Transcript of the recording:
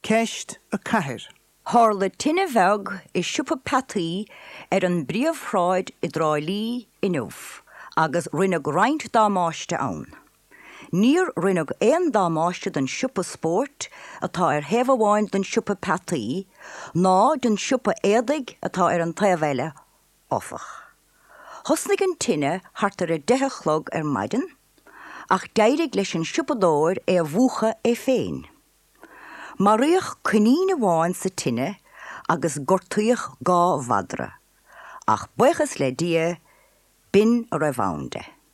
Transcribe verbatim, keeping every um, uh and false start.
Ceist a Cahir. Harla tinne veg is siúpa pataí ar an bríomhráid I dráilí inmh, agus rinne roinnt dámáiste ann. Níor rinne éon dámáiste den siúpa sport atá ar hefamháin den siúpa pataí, ná den siúpa éadaig atá ar an taobhheile ofach. Thosnig an tinne hart ar a dethe chlog ar maidin, ach deirig leis an siúpadóir é a bhuacha é féin. Maríoch cuníine bháin sa tinne agus gortuíoch gá vadra, ach buchas le dia bin a raibhánde.